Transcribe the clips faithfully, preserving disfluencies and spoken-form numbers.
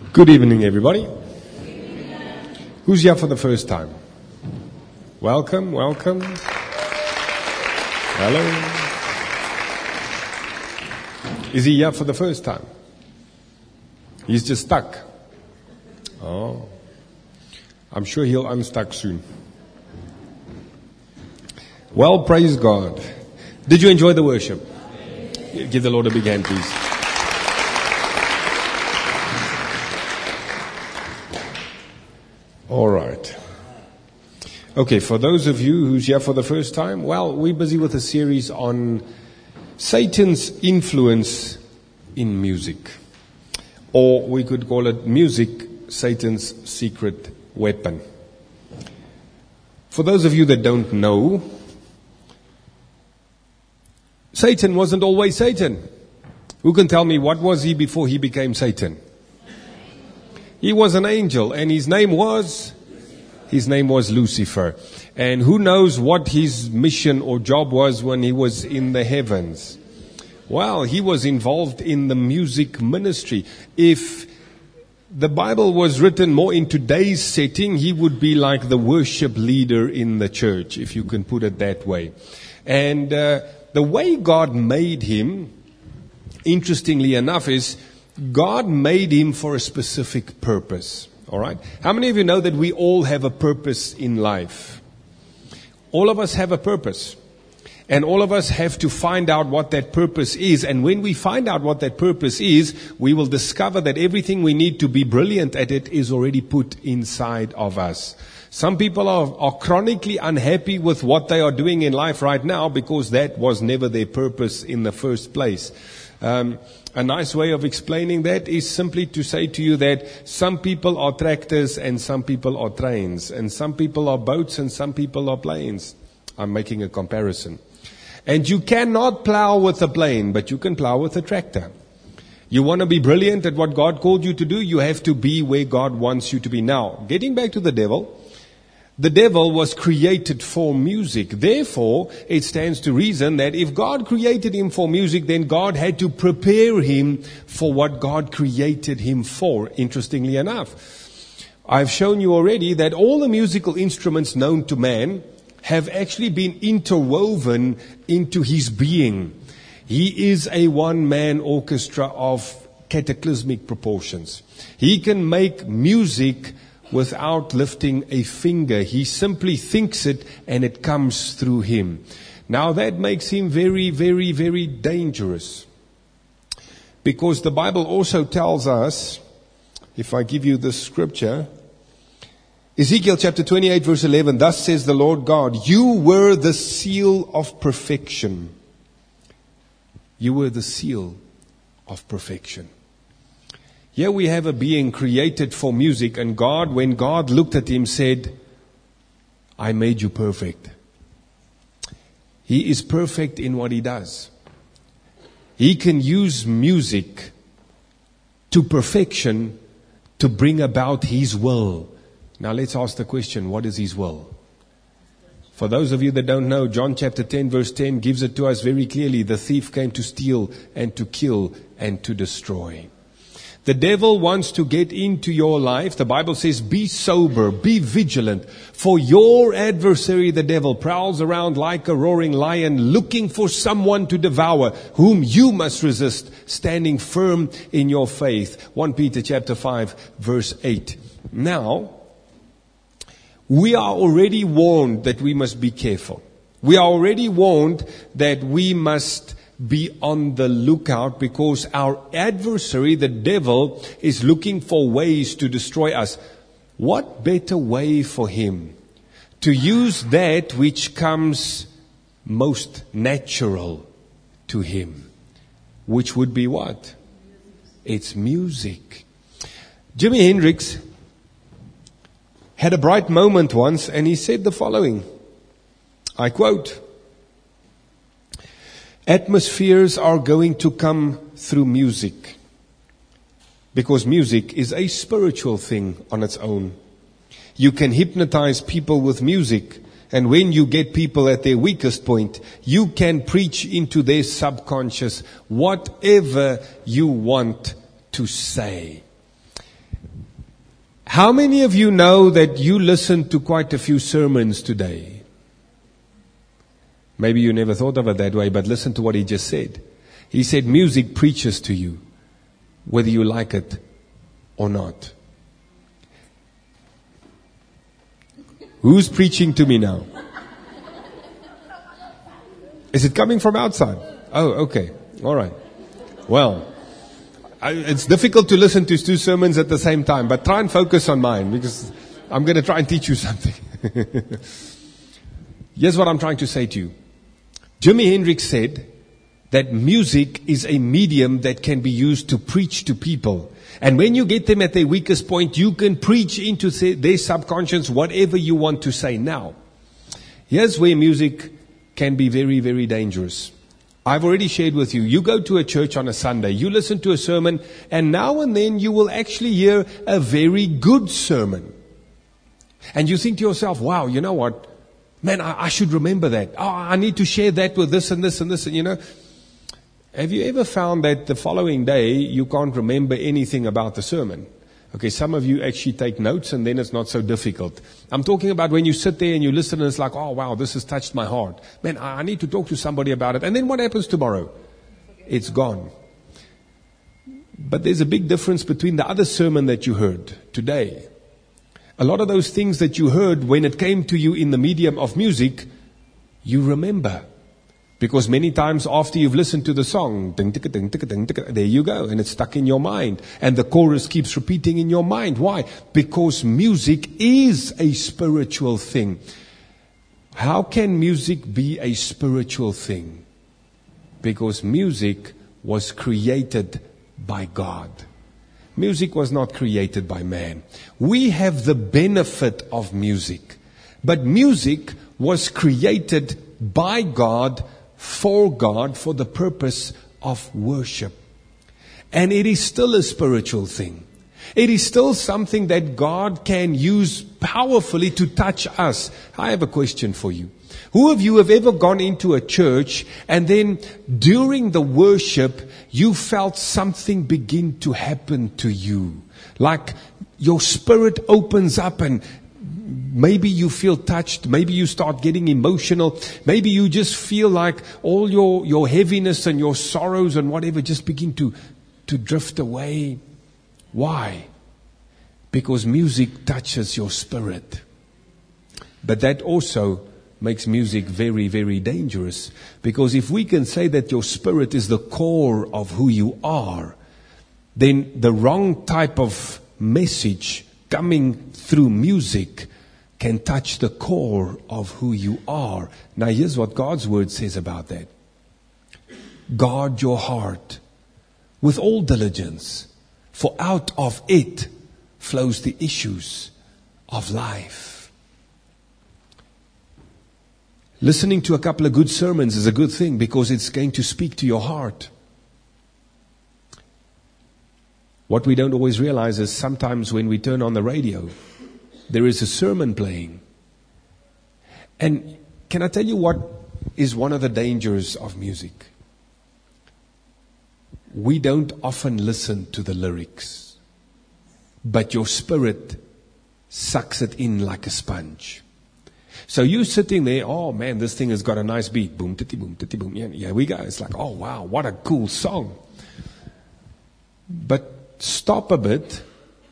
Good evening, everybody. Who's here for the first time? Welcome, welcome. Hello. Is he here for the first time? He's just stuck. Oh. I'm sure he'll unstuck soon. Well, praise God. Did you enjoy the worship? Give the Lord a big hand, please. All right. Okay, for those of you who's here for the first time, well, we're busy with a series on Satan's influence in music. Or we could call it music, Satan's secret weapon. For those of you that don't know, Satan wasn't always Satan. Who can tell me what was he before he became Satan? He was an angel, and his name was, his name was Lucifer. And who knows what his mission or job was when he was in the heavens? Well, he was involved in the music ministry. If the Bible was written more in today's setting, he would be like the worship leader in the church, if you can put it that way. And uh, the way God made him, interestingly enough, is God made him for a specific purpose. All right? How many of you know that we all have a purpose in life? All of us have a purpose. And all of us have to find out what that purpose is. And when we find out what that purpose is, we will discover that everything we need to be brilliant at it is already put inside of us. Some people are, are chronically unhappy with what they are doing in life right now because that was never their purpose in the first place. Um, a nice way of explaining that is simply to say to you that some people are tractors and some people are trains, and some people are boats and some people are planes. I'm making a comparison. And you cannot plow with a plane, but you can plow with a tractor. You want to be brilliant at what God called you to do, you have to be where God wants you to be. Now, getting back to the devil, the devil was created for music. Therefore, it stands to reason that if God created him for music, then God had to prepare him for what God created him for, interestingly enough. I've shown you already that all the musical instruments known to man have actually been interwoven into his being. He is a one-man orchestra of cataclysmic proportions. He can make music without lifting a finger. He simply thinks it and it comes through him. Now that makes him very, very, very dangerous. Because the Bible also tells us, if I give you the scripture, Ezekiel chapter twenty-eight verse eleven, thus says the Lord God, you were the seal of perfection. You were the seal of perfection. Here we have a being created for music, and God, when God looked at him, said, I made you perfect. He is perfect in what he does. He can use music to perfection to bring about his will. Now let's ask the question, what is his will? For those of you that don't know, John chapter ten verse ten gives it to us very clearly. The thief came to steal and to kill and to destroy. The devil wants to get into your life. The Bible says, be sober, be vigilant. For your adversary, the devil, prowls around like a roaring lion, looking for someone to devour, whom you must resist, standing firm in your faith. First Peter chapter five, verse eight. Now, we are already warned that we must be careful. We are already warned that we must be on the lookout because our adversary, the devil, is looking for ways to destroy us. What better way for him to use that which comes most natural to him? Which would be what? It's music. Jimi Hendrix had a bright moment once and he said the following. I quote, atmospheres are going to come through music because music is a spiritual thing on its own. You can hypnotize people with music, and when you get people at their weakest point, you can preach into their subconscious whatever you want to say. How many of you know that you listened to quite a few sermons today? Maybe you never thought of it that way, but listen to what he just said. He said music preaches to you, whether you like it or not. Who's preaching to me now? Is it coming from outside? Oh, okay. All right. Well, I, it's difficult to listen to two sermons at the same time, but try and focus on mine because I'm going to try and teach you something. Here's what I'm trying to say to you. Jimi Hendrix said that music is a medium that can be used to preach to people. And when you get them at their weakest point, you can preach into their subconscious whatever you want to say. Now, here's where music can be very, very dangerous. I've already shared with you, you go to a church on a Sunday, you listen to a sermon, and now and then you will actually hear a very good sermon. And you think to yourself, wow, you know what? Man, I, I should remember that. Oh, I need to share that with this and this and this, and you know. Have you ever found that the following day you can't remember anything about the sermon? Okay, some of you actually take notes and then it's not so difficult. I'm talking about when you sit there and you listen and it's like, oh wow, this has touched my heart. Man, I need to talk to somebody about it. And then what happens tomorrow? It's gone. But there's a big difference between the other sermon that you heard today. A lot of those things that you heard when it came to you in the medium of music, you remember. Because many times after you've listened to the song, ding, ticka, ding, ticka, ding, ticka, there you go, and it's stuck in your mind. And the chorus keeps repeating in your mind. Why? Because music is a spiritual thing. How can music be a spiritual thing? Because music was created by God. Music was not created by man. We have the benefit of music. But music was created by God, for God, for the purpose of worship. And it is still a spiritual thing. It is still something that God can use powerfully to touch us. I have a question for you. Who of you have ever gone into a church and then during the worship you felt something begin to happen to you? Like your spirit opens up and maybe you feel touched. Maybe you start getting emotional. Maybe you just feel like all your, your heaviness and your sorrows and whatever just begin to, to drift away. Why? Because music touches your spirit. But that also makes music very, very dangerous. Because if we can say that your spirit is the core of who you are, then the wrong type of message coming through music can touch the core of who you are. Now here's what God's word says about that. Guard your heart with all diligence, for out of it flows the issues of life. Listening to a couple of good sermons is a good thing because it's going to speak to your heart. What we don't always realize is sometimes when we turn on the radio, there is a sermon playing. And can I tell you what is one of the dangers of music? We don't often listen to the lyrics, but your spirit sucks it in like a sponge. So you're sitting there, oh man, this thing has got a nice beat. Boom, titty, boom, titty, boom. Yeah, here we go. It's like, oh wow, what a cool song. But stop a bit.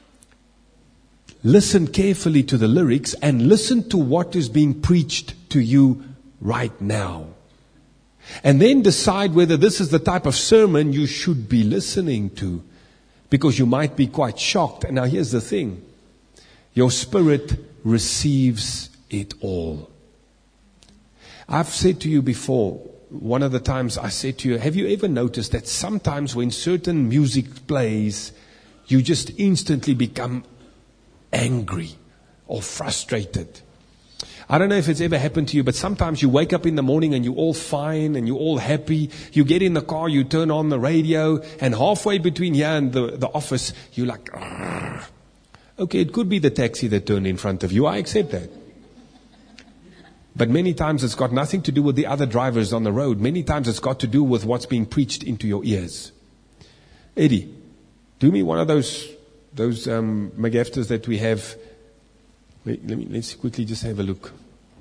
Listen carefully to the lyrics and listen to what is being preached to you right now. And then decide whether this is the type of sermon you should be listening to. Because you might be quite shocked. And now here's the thing. Your spirit receives it all. I've said to you before, one of the times I said to you, have you ever noticed that sometimes when certain music plays, you just instantly become angry or frustrated? I don't know if it's ever happened to you, but sometimes you wake up in the morning and you're all fine and you're all happy. You get in the car, you turn on the radio, and halfway between here and the, the office, you're like, argh. Okay, it could be the taxi that turned in front of you. I accept that. But many times it's got nothing to do with the other drivers on the road. Many times it's got to do with what's being preached into your ears. Eddie, do me one of those those um, McGafters that we have. Let, let me, let's quickly just have a look.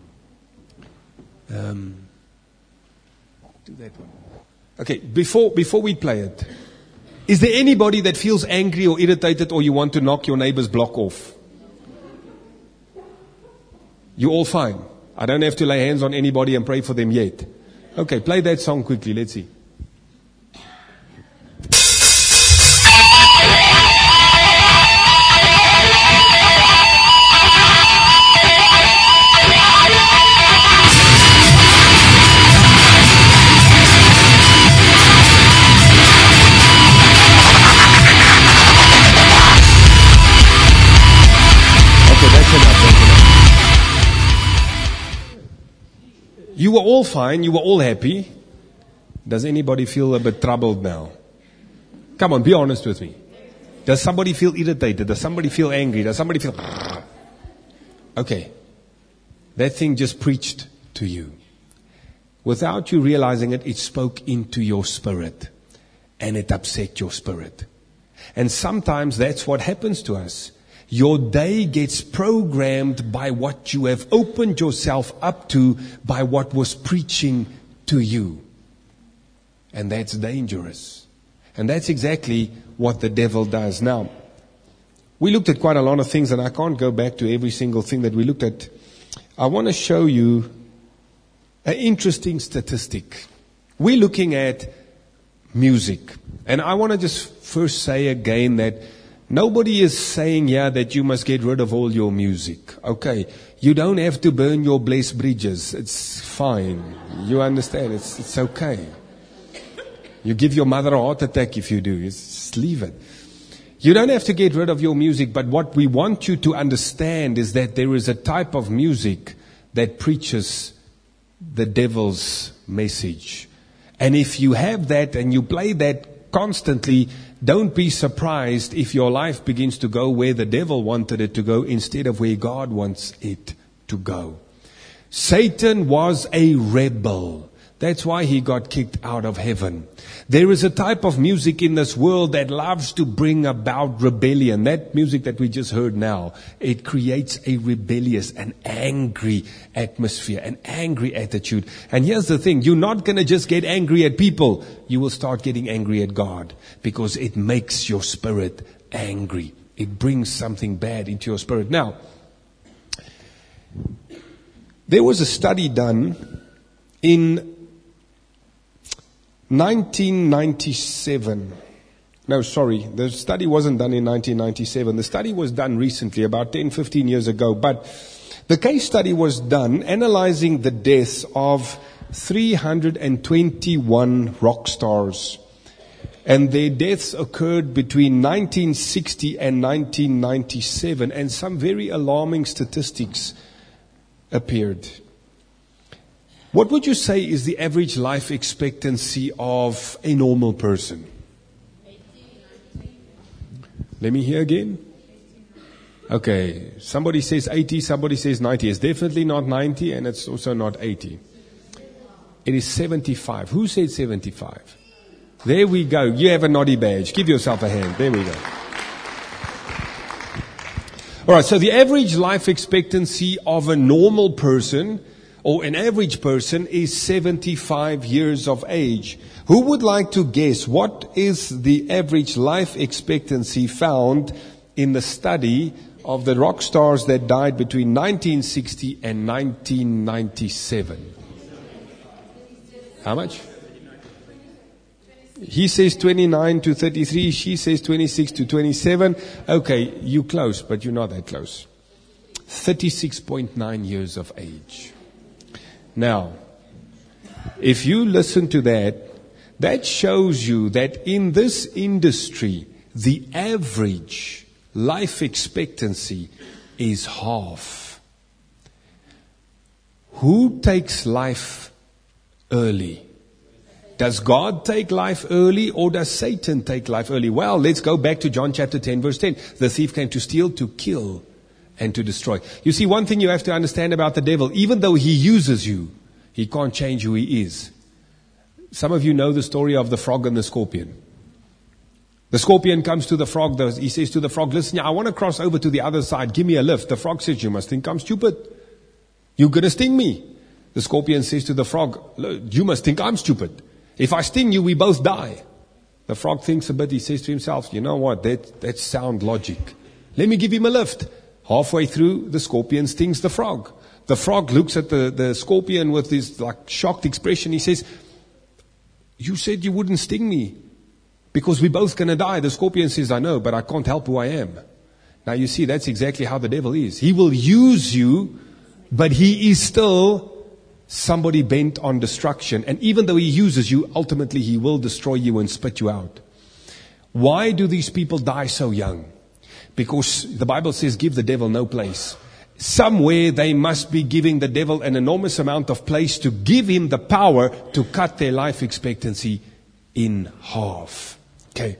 Um, do that one. Okay, before before we play it, is there anybody that feels angry or irritated or you want to knock your neighbor's block off? You're all fine. I don't have to lay hands on anybody and pray for them yet. Okay, play that song quickly. Let's see. You were all fine. You were all happy. Does anybody feel a bit troubled now? Come on, be honest with me. Does somebody feel irritated? Does somebody feel angry? Does somebody feel... Okay. That thing just preached to you. Without you realizing it, it spoke into your spirit. And it upset your spirit. And sometimes that's what happens to us. Your day gets programmed by what you have opened yourself up to, by what was preaching to you. And that's dangerous. And that's exactly what the devil does. Now, we looked at quite a lot of things, and I can't go back to every single thing that we looked at. I want to show you an interesting statistic. We're looking at music. And I want to just first say again that nobody is saying here that you must get rid of all your music. Okay, you don't have to burn your blessed bridges. It's fine. You understand? It's it's okay. You give your mother a heart attack if you do. Just leave it. You don't have to get rid of your music, but what we want you to understand is that there is a type of music that preaches the devil's message. And if you have that and you play that constantly, don't be surprised if your life begins to go where the devil wanted it to go instead of where God wants it to go. Satan was a rebel. That's why he got kicked out of heaven. There is a type of music in this world that loves to bring about rebellion. That music that we just heard now, it creates a rebellious, an angry atmosphere, an angry attitude. And here's the thing, you're not going to just get angry at people. You will start getting angry at God because it makes your spirit angry. It brings something bad into your spirit. Now, there was a study done in nineteen ninety-seven. No, sorry. The study wasn't done in nineteen ninety-seven. The study was done recently, about ten, fifteen years ago. But the case study was done analyzing the deaths of three hundred twenty-one rock stars. And their deaths occurred between nineteen sixty and nineteen ninety-seven. And some very alarming statistics appeared. What would you say is the average life expectancy of a normal person? Let me hear again. Okay, somebody says eighty, somebody says ninety. It's definitely not ninety and it's also not eighty. It is seventy-five. Who said seventy-five? There we go. You have a naughty badge. Give yourself a hand. There we go. All right, so the average life expectancy of a normal person or an average person is seventy-five years of age. Who would like to guess what is the average life expectancy found in the study of the rock stars that died between nineteen sixty and nineteen ninety-seven? How much? He says twenty-nine to thirty-three. She says twenty-six to twenty-seven. Okay, you close, but you're not that close. thirty-six point nine years of age. Now, if you listen to that, that shows you that in this industry, the average life expectancy is half. Who takes life early? Does God take life early or does Satan take life early? Well, let's go back to John chapter ten, verse ten. The thief came to steal, to kill, and to destroy. You see, one thing you have to understand about the devil, even though he uses you, he can't change who he is. Some of you know the story of the frog and the scorpion. The scorpion comes to the frog. He says to the frog, listen, I want to cross over to the other side. Give me a lift. The frog says, you must think I'm stupid. You're going to sting me. The scorpion says to the frog, you must think I'm stupid. If I sting you, we both die. The frog thinks a bit. He says to himself, you know what? That, that's sound logic. Let me give him a lift. Halfway through, the scorpion stings the frog. The frog looks at the, the scorpion with this like shocked expression. He says, you said you wouldn't sting me because we're both going to die. The scorpion says, I know, but I can't help who I am. Now you see, that's exactly how the devil is. He will use you, but he is still somebody bent on destruction. And even though he uses you, ultimately he will destroy you and spit you out. Why do these people die so young? Because the Bible says, give the devil no place. Somewhere they must be giving the devil an enormous amount of place to give him the power to cut their life expectancy in half. Okay.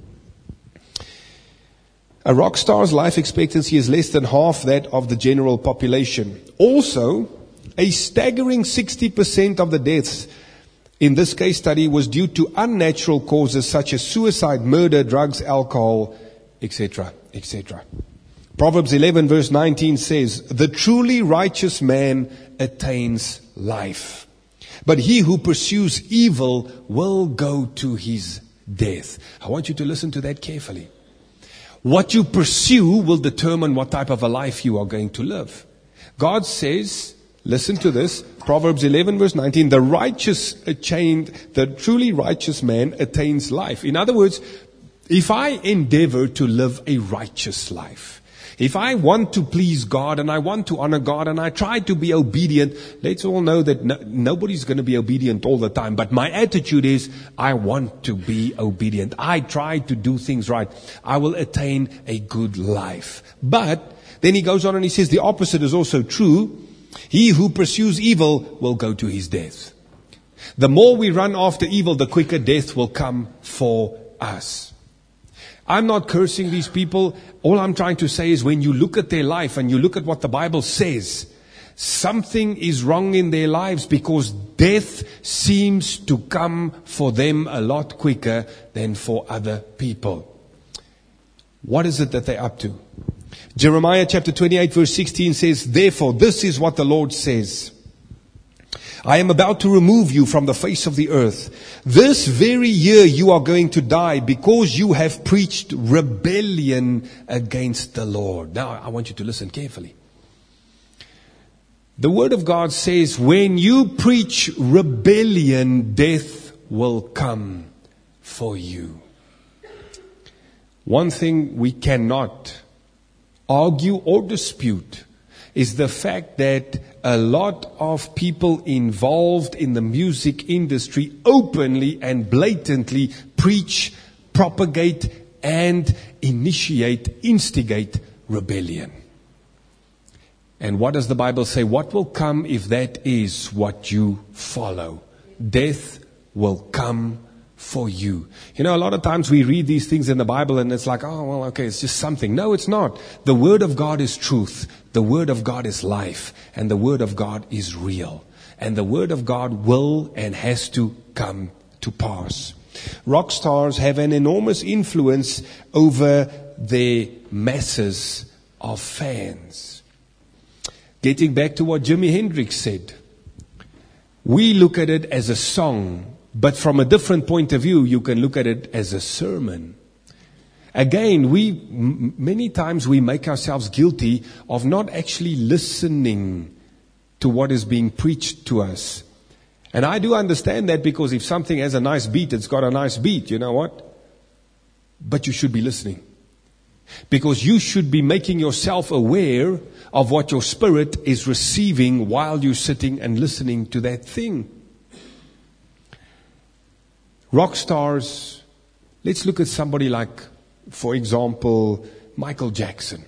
A rock star's life expectancy is less than half that of the general population. Also, a staggering sixty percent of the deaths in this case study was due to unnatural causes such as suicide, murder, drugs, alcohol, et cetera, et cetera. Proverbs eleven verse nineteen says, the truly righteous man attains life, but he who pursues evil will go to his death. I want you to listen to that carefully. What you pursue will determine what type of a life you are going to live. God says, listen to this, Proverbs eleven verse nineteen, the righteous attained, the truly righteous man attains life. In other words, if I endeavor to live a righteous life, if I want to please God and I want to honor God and I try to be obedient, let's all know that no, nobody's going to be obedient all the time. But my attitude is, I want to be obedient. I try to do things right. I will attain a good life. But then he goes on and he says, the opposite is also true. He who pursues evil will go to his death. The more we run after evil, the quicker death will come for us. I'm not cursing these people. All I'm trying to say is when you look at their life and you look at what the Bible says, something is wrong in their lives because death seems to come for them a lot quicker than for other people. What is it that they're up to? Jeremiah chapter twenty-eight verse sixteen says, therefore, this is what the Lord says. I am about to remove you from the face of the earth. This very year you are going to die because you have preached rebellion against the Lord. Now, I want you to listen carefully. The Word of God says, when you preach rebellion, death will come for you. One thing we cannot argue or dispute is the fact that a lot of people involved in the music industry openly and blatantly preach, propagate, and initiate, instigate rebellion. And what does the Bible say? What will come if that is what you follow? Death will come for you. You know, a lot of times we read these things in the Bible and it's like, oh, well, okay, it's just something. No, it's not. The Word of God is truth. The Word of God is life. And the Word of God is real. And the Word of God will and has to come to pass. Rock stars have an enormous influence over their masses of fans. Getting back to what Jimi Hendrix said, we look at it as a song. But from a different point of view, you can look at it as a sermon. Again, we, m- many times we make ourselves guilty of not actually listening to what is being preached to us. And I do understand that because if something has a nice beat, it's got a nice beat, you know what? But you should be listening. Because you should be making yourself aware of what your spirit is receiving while you're sitting and listening to that thing. Rock stars, let's look at somebody like, for example, Michael Jackson.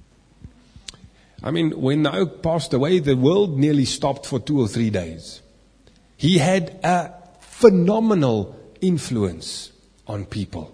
I mean, when I passed away, the world nearly stopped for two or three days. He had a phenomenal influence on people.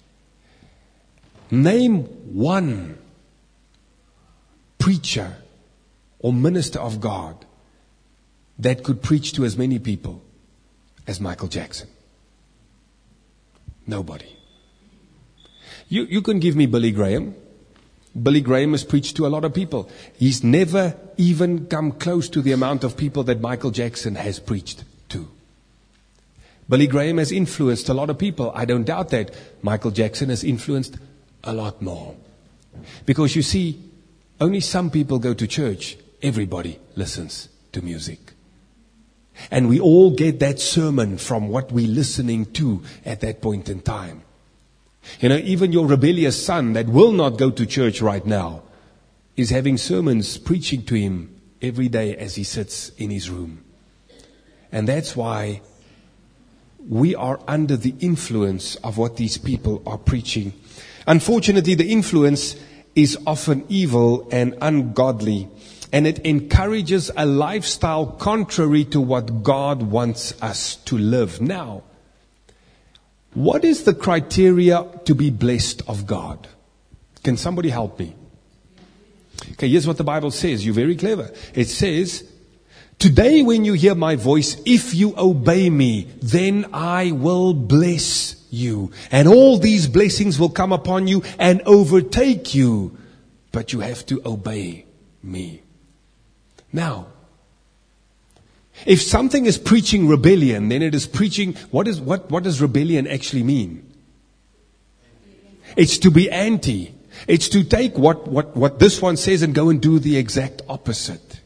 Name one preacher or minister of God that could preach to as many people as Michael Jackson. Nobody. You, you can give me Billy Graham. Billy Graham has preached to a lot of people. He's never even come close to the amount of people that Michael Jackson has preached to. Billy Graham has influenced a lot of people. I don't doubt that. Michael Jackson has influenced a lot more. Because you see, only some people go to church. Everybody listens to music. And we all get that sermon from what we're listening to at that point in time. You know, even your rebellious son that will not go to church right now is having sermons preaching to him every day as he sits in his room. And that's why we are under the influence of what these people are preaching. Unfortunately, the influence is often evil and ungodly, and it encourages a lifestyle contrary to what God wants us to live. Now, what is the criteria to be blessed of God? Can somebody help me? Okay, here's what the Bible says. You're very clever. It says, today when you hear my voice, if you obey me, then I will bless you. And all these blessings will come upon you and overtake you. But you have to obey me. Now, if something is preaching rebellion, then it is preaching, what is what, what does rebellion actually mean? It's to be anti. It's to take what, what, what this one says and go and do the exact opposite.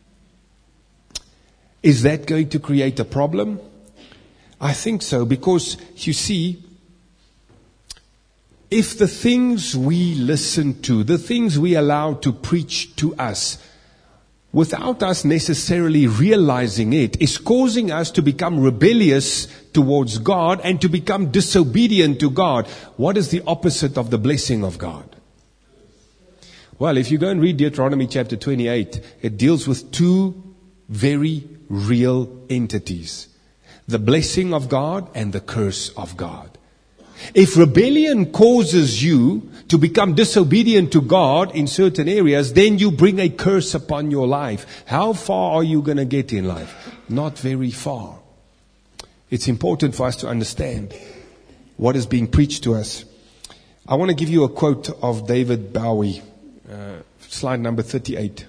Is that going to create a problem? I think so, because you see, if the things we listen to, the things we allow to preach to us, without us necessarily realizing it, is causing us to become rebellious towards God and to become disobedient to God. What is the opposite of the blessing of God? Well, if you go and read Deuteronomy chapter twenty-eight, it deals with two very real entities. The blessing of God and the curse of God. If rebellion causes you to become disobedient to God in certain areas, then you bring a curse upon your life. How far are you going to get in life? Not very far. It's important for us to understand what is being preached to us. I want to give you a quote of David Bowie, uh, slide number thirty-eight.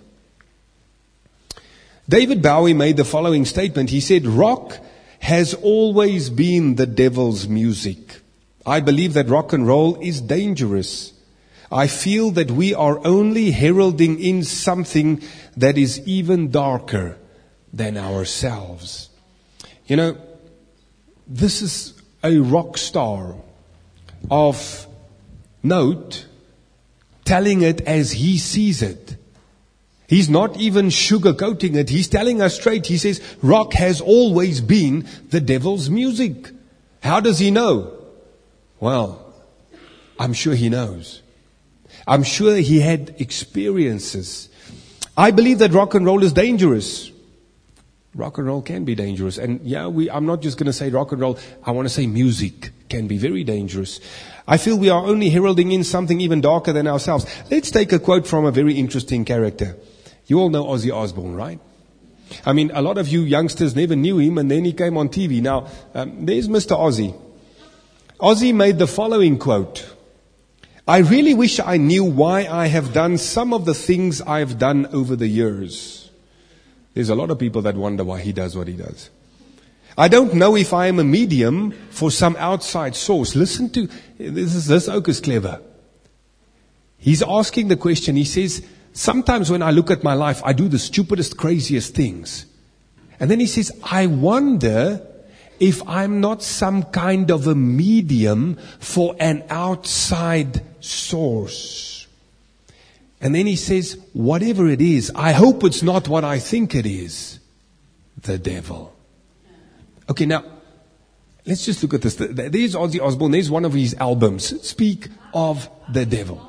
David Bowie made the following statement. He said, rock has always been the devil's music. I believe that rock and roll is dangerous. I feel that we are only heralding in something that is even darker than ourselves. You know, this is a rock star of note telling it as he sees it. He's not even sugarcoating it. He's telling us straight. He says, rock has always been the devil's music. How does he know? Well, I'm sure he knows. I'm sure he had experiences. I believe that rock and roll is dangerous. Rock and roll can be dangerous. And yeah, we, I'm not just going to say rock and roll. I want to say music can be very dangerous. I feel we are only heralding in something even darker than ourselves. Let's take a quote from a very interesting character. You all know Ozzy Osbourne, right? I mean, a lot of you youngsters never knew him, and then he came on T V. Now, um, there's Mister Ozzy. Ozzy made the following quote. I really wish I knew why I have done some of the things I've done over the years. There's a lot of people that wonder why he does what he does. I don't know if I am a medium for some outside source. Listen to, this is, this oak is clever. He's asking the question, he says, sometimes when I look at my life, I do the stupidest, craziest things. And then he says, I wonder if I'm not some kind of a medium for an outside source. And then he says, whatever it is, I hope it's not what I think it is. The devil. Okay, now, let's just look at this. There's Ozzy Osbourne. There's one of his albums. Speak of the devil.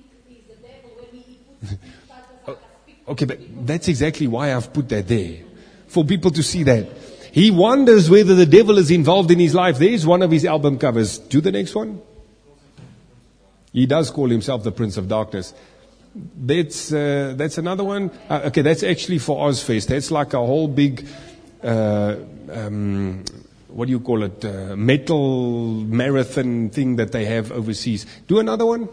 Okay, but that's exactly why I've put that there. For people to see that. He wonders whether the devil is involved in his life. There's one of his album covers. Do the next one. He does call himself the Prince of Darkness. That's uh, that's another one. Uh, okay, that's actually for Ozfest. That's like a whole big, uh, um, what do you call it, uh, metal marathon thing that they have overseas. Do another one.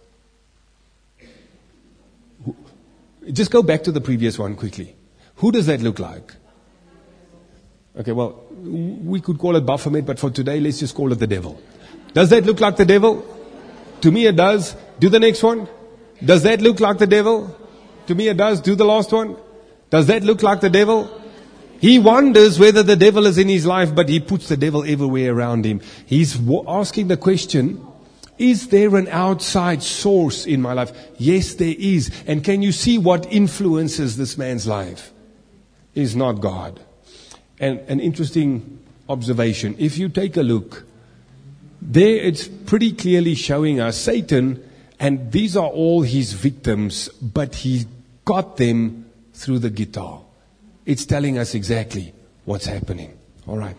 Just go back to the previous one quickly. Who does that look like? Okay, well, we could call it Baphomet, but for today, let's just call it the devil. Does that look like the devil? To me it does. Do the next one. Does that look like the devil? To me it does. Do the last one. Does that look like the devil? He wonders whether the devil is in his life, but he puts the devil everywhere around him. He's asking the question, is there an outside source in my life? Yes, there is. And can you see what influences this man's life? It's not God. And an interesting observation. If you take a look, there it's pretty clearly showing us Satan, and these are all his victims, but he got them through the guitar. It's telling us exactly what's happening. All right.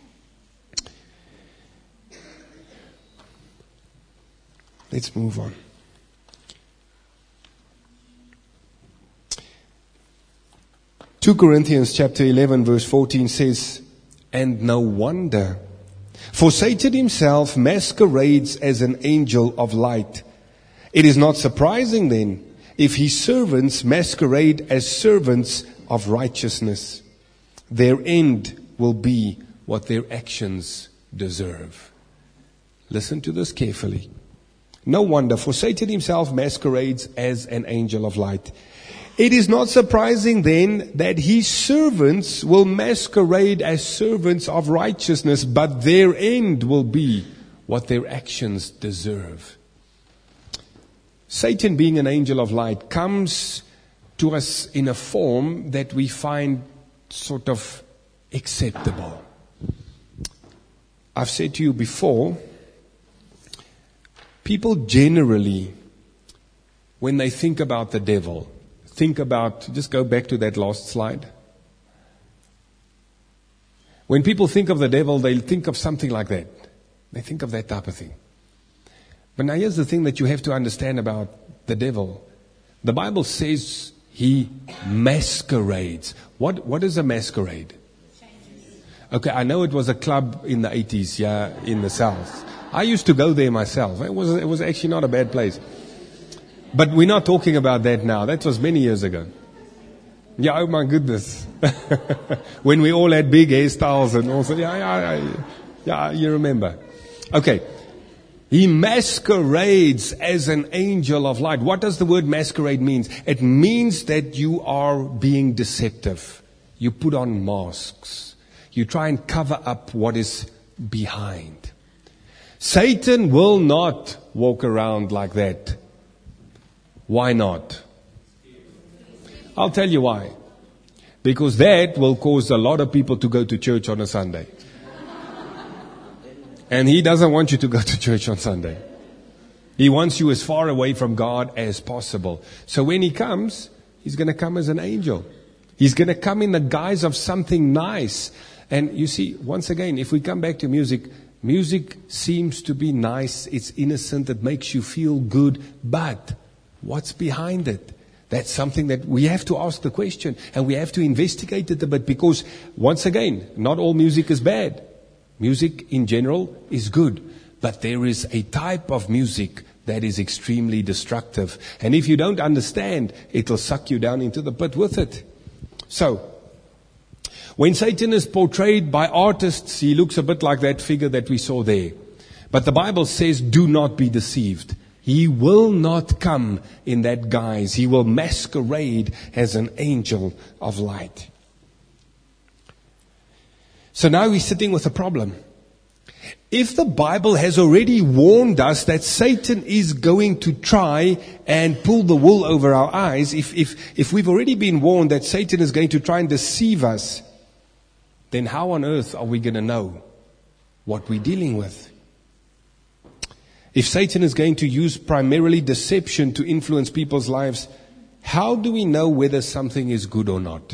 Let's move on. Second Corinthians chapter eleven verse fourteen says, and no wonder, for Satan himself masquerades as an angel of light. It is not surprising then if his servants masquerade as servants of righteousness. Their end will be what their actions deserve. Listen to this carefully. No wonder, for Satan himself masquerades as an angel of light. It is not surprising then that his servants will masquerade as servants of righteousness, but their end will be what their actions deserve. Satan, being an angel of light, comes to us in a form that we find sort of acceptable. I've said to you before, people generally, when they think about the devil, think about, just go back to that last slide. When people think of the devil, they think of something like that. They think of that type of thing. But now here's the thing that you have to understand about the devil. The Bible says he masquerades. What, what is a masquerade? Okay, I know it was a club in the eighties, yeah, in the South. I used to go there myself. It was, it was actually not a bad place. But we're not talking about that now. That was many years ago. Yeah, oh my goodness. When we all had big hairstyles and also, yeah, yeah, yeah, yeah, you remember. Okay. He masquerades as an angel of light. What does the word masquerade mean? It means that you are being deceptive. You put on masks. You try and cover up what is behind. Satan will not walk around like that. Why not? I'll tell you why. Because that will cause a lot of people to go to church on a Sunday. And he doesn't want you to go to church on Sunday. He wants you as far away from God as possible. So when he comes, he's going to come as an angel. He's going to come in the guise of something nice. And you see, once again, if we come back to music, music seems to be nice. It's innocent. It makes you feel good. But what's behind it? That's something that we have to ask the question. And we have to investigate it a bit. Because, once again, not all music is bad. Music in general is good. But there is a type of music that is extremely destructive. And if you don't understand, it'll suck you down into the pit with it. So, when Satan is portrayed by artists, he looks a bit like that figure that we saw there. But the Bible says, do not be deceived. He will not come in that guise. He will masquerade as an angel of light. So now he's sitting with a problem. If the Bible has already warned us that Satan is going to try and pull the wool over our eyes, if, if, if we've already been warned that Satan is going to try and deceive us, then how on earth are we going to know what we're dealing with? If Satan is going to use primarily deception to influence people's lives, how do we know whether something is good or not?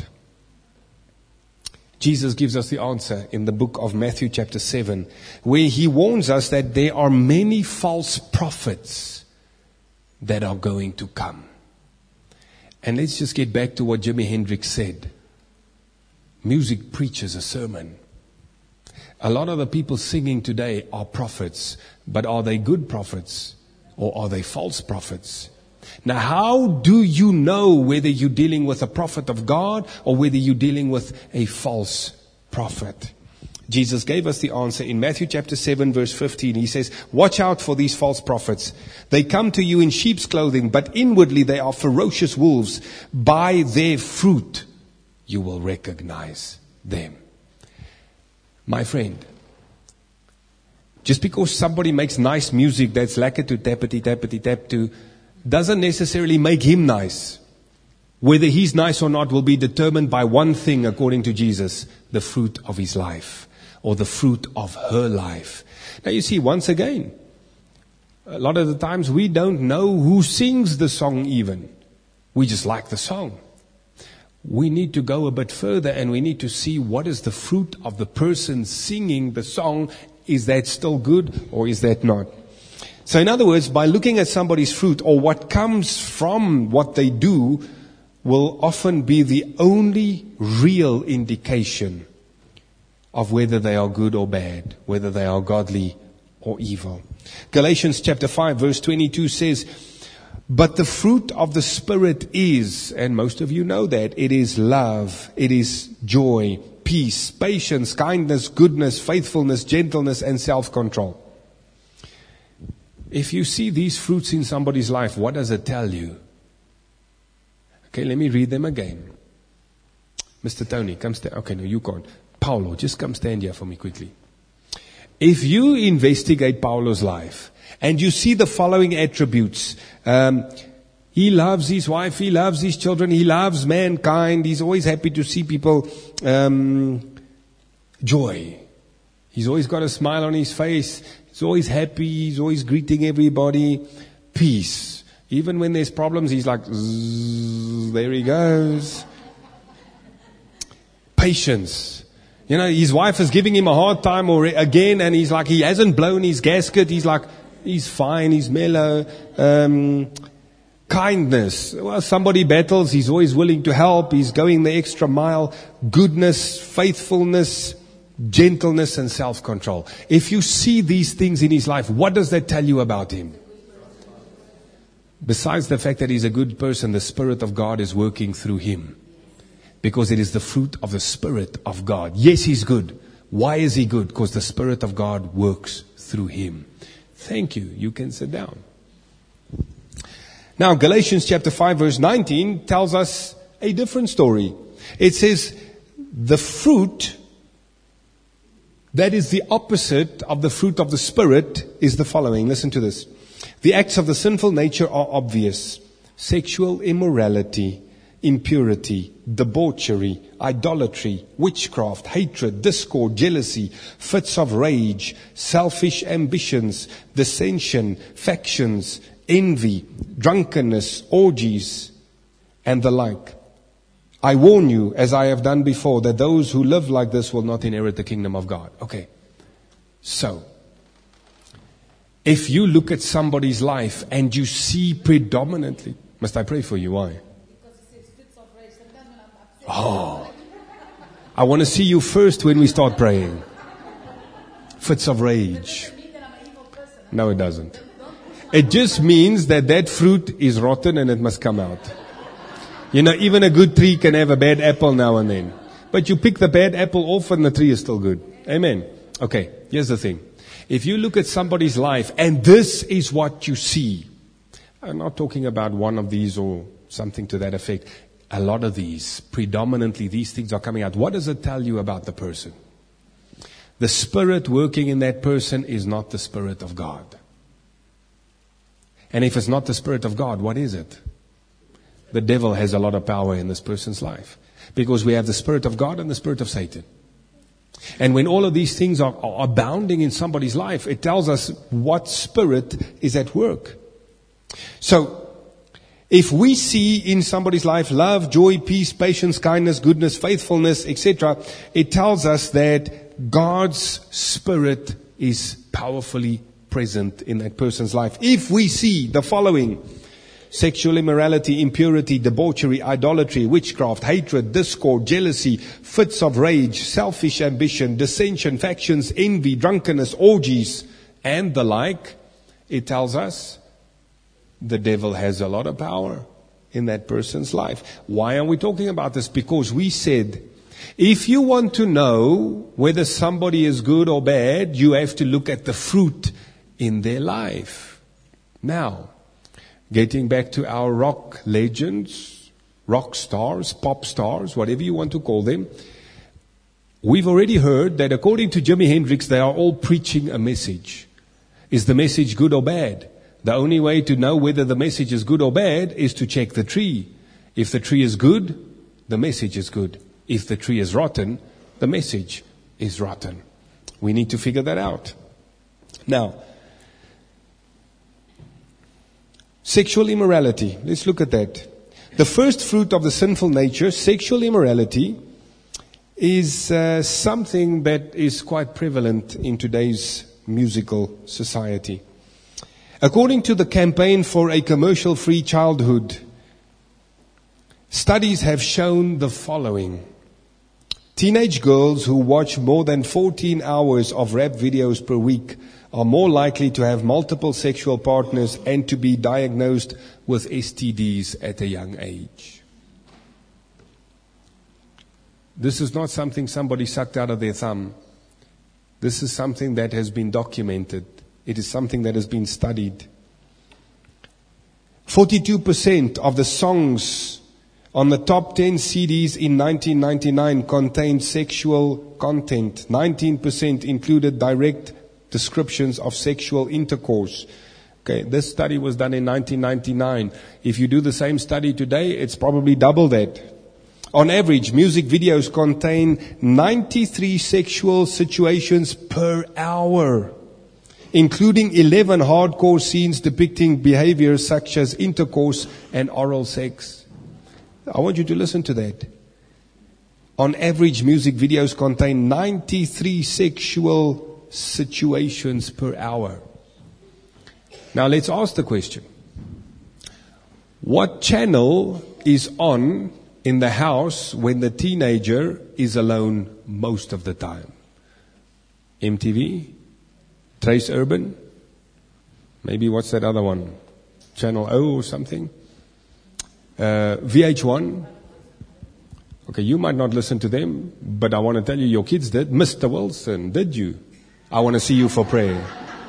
Jesus gives us the answer in the book of Matthew chapter seven, where he warns us that there are many false prophets that are going to come. And let's just get back to what Jimi Hendrix said. Music preaches a sermon. A lot of the people singing today are prophets, but are they good prophets or are they false prophets? Now, how do you know whether you're dealing with a prophet of God or whether you're dealing with a false prophet? Jesus gave us the answer in Matthew chapter seven verse fifteen. He says, watch out for these false prophets. They come to you in sheep's clothing, but inwardly they are ferocious wolves. By their fruit you will recognize them. My friend, just because somebody makes nice music that's lekker to tappity tappity tap to, doesn't necessarily make him nice. Whether he's nice or not will be determined by one thing according to Jesus, the fruit of his life or the fruit of her life. Now you see, once again, a lot of the times we don't know who sings the song even. We just like the song. We need to go a bit further and we need to see what is the fruit of the person singing the song. Is that still good or is that not? So in other words, by looking at somebody's fruit or what comes from what they do will often be the only real indication of whether they are good or bad, whether they are godly or evil. Galatians chapter five verse twenty-two says, but the fruit of the Spirit is, and most of you know that, it is love, it is joy, peace, patience, kindness, goodness, faithfulness, gentleness, and self-control. If you see these fruits in somebody's life, what does it tell you? Okay, let me read them again. Mister Tony, come stand. Okay, no, you can't. Paulo, just come stand here for me quickly. If you investigate Paulo's life, and you see the following attributes. Um, he loves his wife. He loves his children. He loves mankind. He's always happy to see people. Um, joy. He's always got a smile on his face. He's always happy. He's always greeting everybody. Peace. Even when there's problems, he's like, zzz, there he goes. Patience. You know, his wife is giving him a hard time or again, and he's like, he hasn't blown his gasket. He's like, he's fine, he's mellow. Um, kindness. Well, somebody battles, he's always willing to help. He's going the extra mile. Goodness, faithfulness, gentleness, and self-control. If you see these things in his life, what does that tell you about him? Besides the fact that he's a good person, the Spirit of God is working through him. Because it is the fruit of the Spirit of God. Yes, he's good. Why is he good? Because the Spirit of God works through him. Thank you. You can sit down. Now, Galatians chapter five verse nineteen tells us a different story. It says, the fruit that is the opposite of the fruit of the Spirit is the following. Listen to this. The acts of the sinful nature are obvious. Sexual immorality, impurity, debauchery, idolatry, witchcraft, hatred, discord, jealousy, fits of rage, selfish ambitions, dissension, factions, envy, drunkenness, orgies, and the like. I warn you, as I have done before, that those who live like this will not inherit the kingdom of God. Okay. So, if you look at somebody's life and you see predominantly, must I pray for you? Why? Oh, I want to see you first when we start praying. Fits of rage. No, it doesn't. It just means that that fruit is rotten and it must come out. You know, even a good tree can have a bad apple now and then. But you pick the bad apple off and the tree is still good. Amen. Okay, here's the thing. If you look at somebody's life and this is what you see. I'm not talking about one of these or something to that effect. A lot of these, predominantly these things are coming out. What does it tell you about the person? The Spirit working in that person is not the Spirit of God. And if it's not the Spirit of God, what is it? The devil has a lot of power in this person's life. Because we have the Spirit of God and the Spirit of Satan. And when all of these things are, are abounding in somebody's life, it tells us what spirit is at work. So, if we see in somebody's life love, joy, peace, patience, kindness, goodness, faithfulness, et cetera, it tells us that God's Spirit is powerfully present in that person's life. If we see the following, Sexual immorality, impurity, debauchery, idolatry, witchcraft, hatred, discord, jealousy, fits of rage, selfish ambition, dissension, factions, envy, drunkenness, orgies, and the like. It tells us the devil has a lot of power in that person's life. Why are we talking about this? Because we said, if you want to know whether somebody is good or bad, you have to look at the fruit in their life. Now, getting back to our rock legends, rock stars, pop stars, whatever you want to call them, we've already heard that according to Jimi Hendrix, they are all preaching a message. Is the message good or bad? The only way to know whether the message is good or bad is to check the tree. If the tree is good, the message is good. If the tree is rotten, the message is rotten. We need to figure that out. Now, sexual immorality. Let's look at that. The first fruit of the sinful nature, sexual immorality, is uh, something that is quite prevalent in today's musical society. According to the Campaign for a Commercial-Free Childhood, studies have shown the following. Teenage girls who watch more than fourteen hours of rap videos per week are more likely to have multiple sexual partners and to be diagnosed with S T Ds at a young age. This is not something somebody sucked out of their thumb. This is something that has been documented. It is something that has been studied. forty-two percent of the songs on the top ten C Ds in nineteen ninety-nine contained sexual content. nineteen percent included direct descriptions of sexual intercourse. Okay, this study was done in nineteen ninety-nine. If you do the same study today, it's probably double that. On average, music videos contain ninety-three sexual situations per hour, including eleven hardcore scenes depicting behaviors such as intercourse and oral sex. I want you to listen to that. On average, music videos contain ninety-three sexual situations per hour. Now let's ask the question. What channel is on in the house when the teenager is alone most of the time? M T V? Trace Urban? Maybe what's that other one? Channel O or something? Uh, V H one? Okay, you might not listen to them, but I want to tell you your kids did. Mister Wilson, did you? I want to see you for prayer.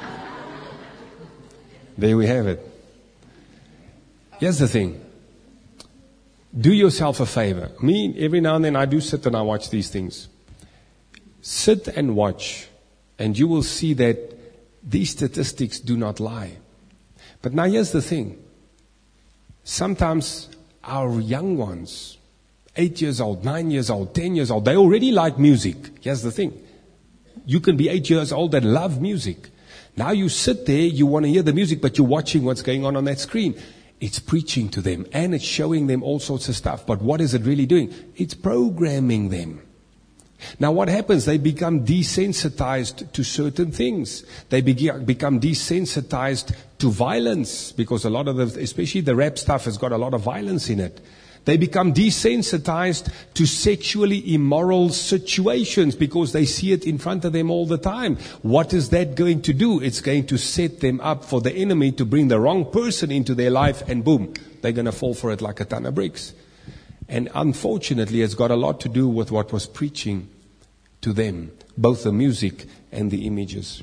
There we have it. Here's the thing. Do yourself a favor. Me, every now and then I do sit and I watch these things. Sit and watch, and you will see that these statistics do not lie. But now here's the thing. Sometimes our young ones, eight years old, nine years old, ten years old, they already like music. Here's the thing. You can be eight years old and love music. Now you sit there, you want to hear the music, but you're watching what's going on on that screen. It's preaching to them and it's showing them all sorts of stuff. But what is it really doing? It's programming them. Now what happens? They become desensitized to certain things. They be- become desensitized to violence because a lot of the, especially the rap stuff has got a lot of violence in it. They become desensitized to sexually immoral situations because they see it in front of them all the time. What is that going to do? It's going to set them up for the enemy to bring the wrong person into their life, and boom, they're going to fall for it like a ton of bricks. And unfortunately, it's got a lot to do with what was preaching to them, both the music and the images.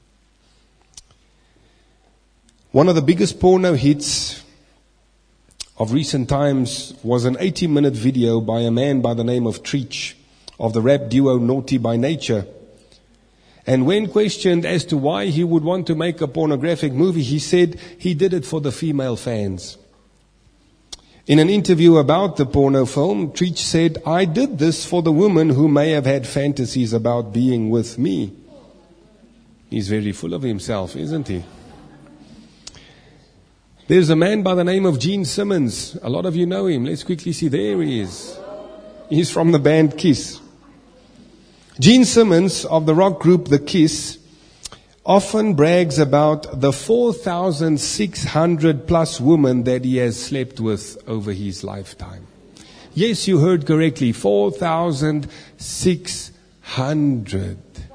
One of the biggest porno hits of recent times was an eighty minute video by a man by the name of Treach of the rap duo Naughty by Nature. And when questioned as to why he would want to make a pornographic movie, he said he did it for the female fans. In an interview about the porno film, Treach said, "I did this for the women who may have had fantasies about being with me." He's very full of himself, isn't he? There's a man by the name of Gene Simmons. A lot of you know him. Let's quickly see. There he is. He's from the band Kiss. Gene Simmons of the rock group The Kiss often brags about the four thousand six hundred plus women that he has slept with over his lifetime. Yes, you heard correctly, four thousand six hundred.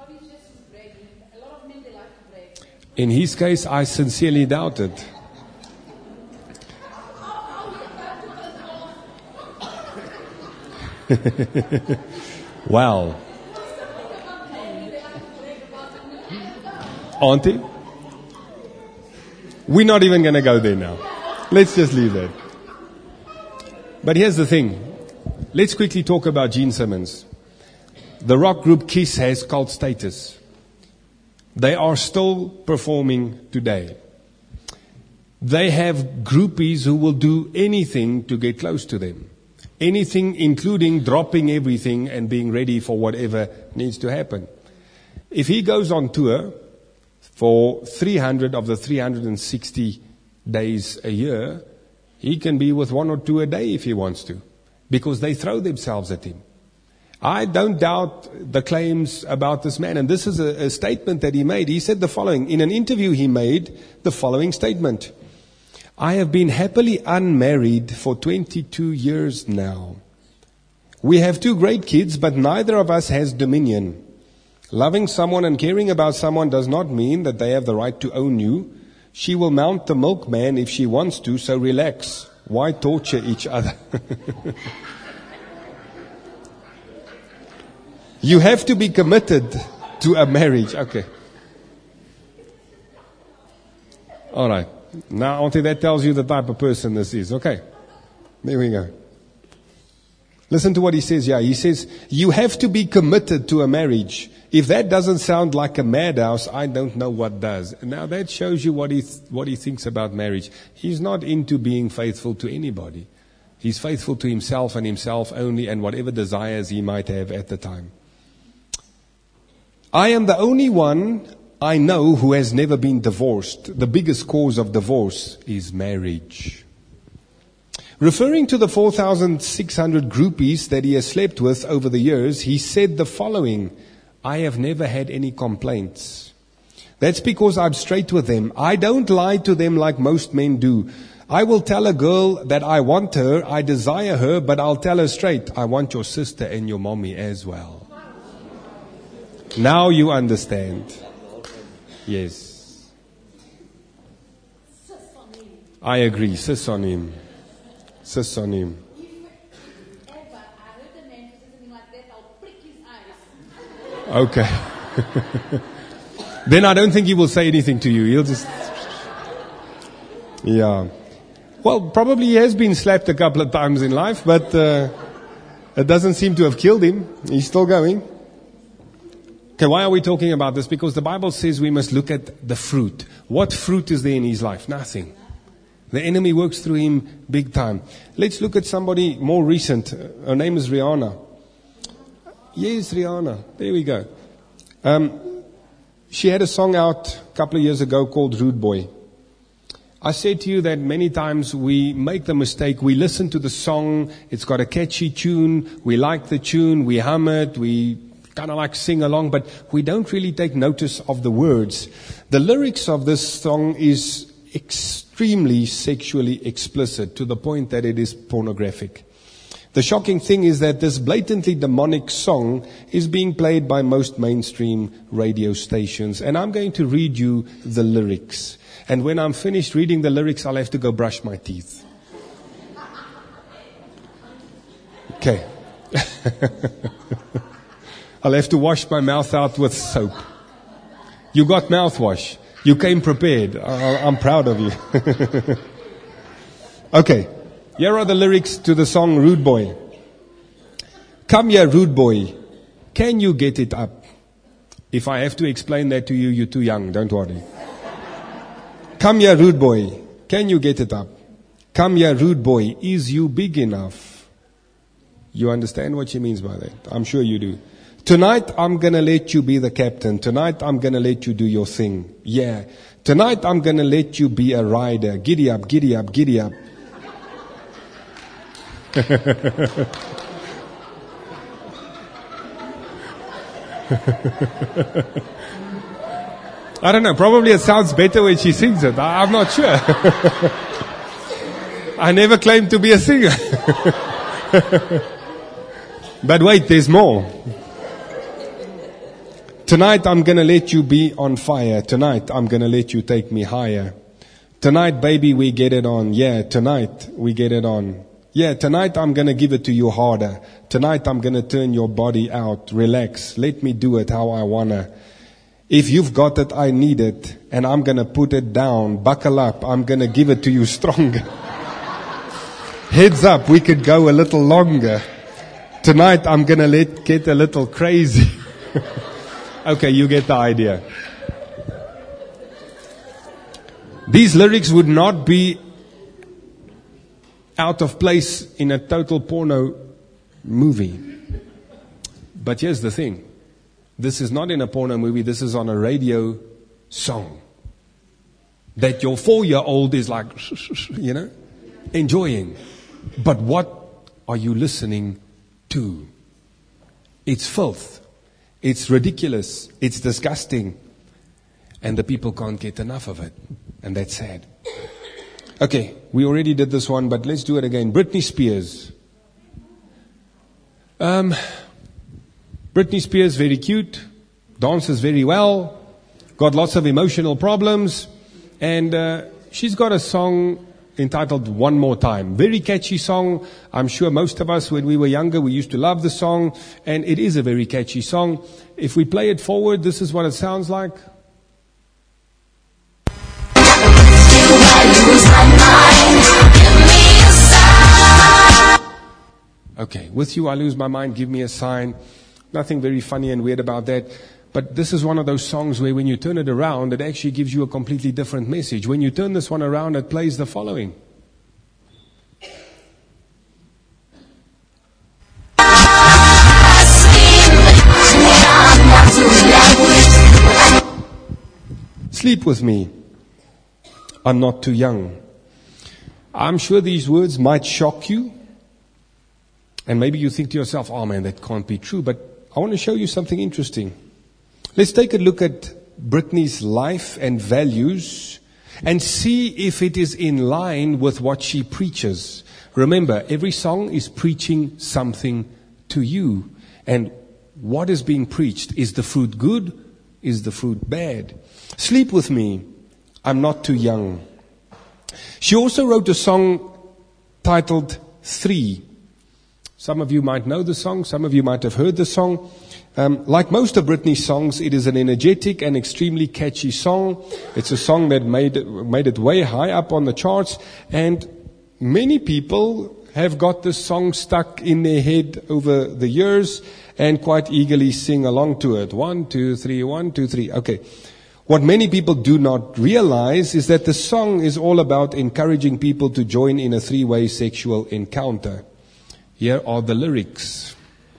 In his case, I sincerely doubt it. Wow. Auntie, we're not even going to go there now. Let's just leave that. But here's the thing. Let's quickly talk about Gene Simmons. The rock group Kiss has cult status. They are still performing today. They have groupies who will do anything to get close to them. Anything, including dropping everything and being ready for whatever needs to happen. If he goes on tour for three hundred of the three hundred sixty days a year, he can be with one or two a day if he wants to, because they throw themselves at him. I don't doubt the claims about this man, and this is a, a statement that he made. He said the following, in an interview he made the following statement: I have been happily unmarried for twenty-two years now. We have two great kids, but neither of us has dominion. Loving someone and caring about someone does not mean that they have the right to own you. She will mount the milkman if she wants to, so relax. Why torture each other? You have to be committed to a marriage. Okay. All right. Now, Auntie, that tells you the type of person this is. Okay. There we go. Listen to what he says here. He says, you have to be committed to a marriage. If that doesn't sound like a madhouse, I don't know what does. Now, that shows you what he, th- what he thinks about marriage. He's not into being faithful to anybody. He's faithful to himself and himself only, and whatever desires he might have at the time. I am the only one I know who has never been divorced. The biggest cause of divorce is marriage. Referring to the four thousand six hundred groupies that he has slept with over the years, he said the following: I have never had any complaints. That's because I'm straight with them. I don't lie to them like most men do. I will tell a girl that I want her, I desire her, but I'll tell her straight, I want your sister and your mommy as well. Now you understand. Yes. I agree. Sis on him. Sis on him. Okay. Then I don't think he will say anything to you. He'll just... Yeah. Well, probably he has been slapped a couple of times in life, but uh, it doesn't seem to have killed him. He's still going. Okay, why are we talking about this? Because the Bible says we must look at the fruit. What fruit is there in his life? Nothing. The enemy works through him big time. Let's look at somebody more recent. Her name is Rihanna. Yes, Rihanna. There we go. Um, she had a song out a couple of years ago called Rude Boy. I said to you that many times we make the mistake, we listen to the song, it's got a catchy tune, we like the tune, we hum it, we kind of like sing along, but we don't really take notice of the words. The lyrics of this song is extremely sexually explicit to the point that it is pornographic. The shocking thing is that this blatantly demonic song is being played by most mainstream radio stations. And I'm going to read you the lyrics. And when I'm finished reading the lyrics, I'll have to go brush my teeth. Okay. I'll have to wash my mouth out with soap. You got mouthwash. You came prepared. I'm proud of you. Okay. Here are the lyrics to the song Rude Boy. Come here, rude boy. Can you get it up? If I have to explain that to you, you're too young. Don't worry. Come here, rude boy. Can you get it up? Come here, rude boy. Is you big enough? You understand what she means by that? I'm sure you do. Tonight, I'm going to let you be the captain. Tonight, I'm going to let you do your thing. Yeah. Tonight, I'm going to let you be a rider. Giddy up, giddy up, giddy up. I don't know. Probably it sounds better when she sings it. I, I'm not sure. I never claimed to be a singer. But wait, there's more. Tonight I'm going to let you be on fire. Tonight I'm going to let you take me higher. Tonight, baby, we get it on. Yeah, tonight we get it on. Yeah, tonight I'm going to give it to you harder. Tonight I'm going to turn your body out. Relax. Let me do it how I want to. If you've got it, I need it. And I'm going to put it down. Buckle up. I'm going to give it to you stronger. Heads up, we could go a little longer. Tonight I'm going to let get a little crazy. Okay, you get the idea. These lyrics would not be out of place in a total porno movie. But here's the thing. This is not in a porno movie. This is on a radio song. That your four-year-old is like, you know, enjoying. But what are you listening to? It's filth. It's ridiculous. It's disgusting. And the people can't get enough of it. And that's sad. Okay, we already did this one, but let's do it again. Britney Spears. Um, Britney Spears, very cute. Dances very well. Got lots of emotional problems. And uh, she's got a song entitled One More Time. Very catchy song. I'm sure most of us, when we were younger, we used to love the song. And it is a very catchy song. If we play it forward, this is what it sounds like. Okay, with you I lose my mind, give me a sign. Nothing very funny and weird about that. But this is one of those songs where when you turn it around, it actually gives you a completely different message. When you turn this one around, it plays the following. Sleep with me. I'm not too young. I'm sure these words might shock you. And maybe you think to yourself, oh man, that can't be true. But I want to show you something interesting. Let's take a look at Britney's life and values and see if it is in line with what she preaches. Remember, every song is preaching something to you. And what is being preached? Is the fruit good? Is the fruit bad? Sleep with me. I'm not too young. She also wrote a song titled Three. Some of you might know the song. Some of you might have heard the song. Um, like most of Britney's songs, it is an energetic and extremely catchy song. It's a song that made it, made it way high up on the charts. And many people have got this song stuck in their head over the years and quite eagerly sing along to it. One, two, three, one, two, three. Okay. What many people do not realize is that the song is all about encouraging people to join in a three-way sexual encounter. Here are the lyrics.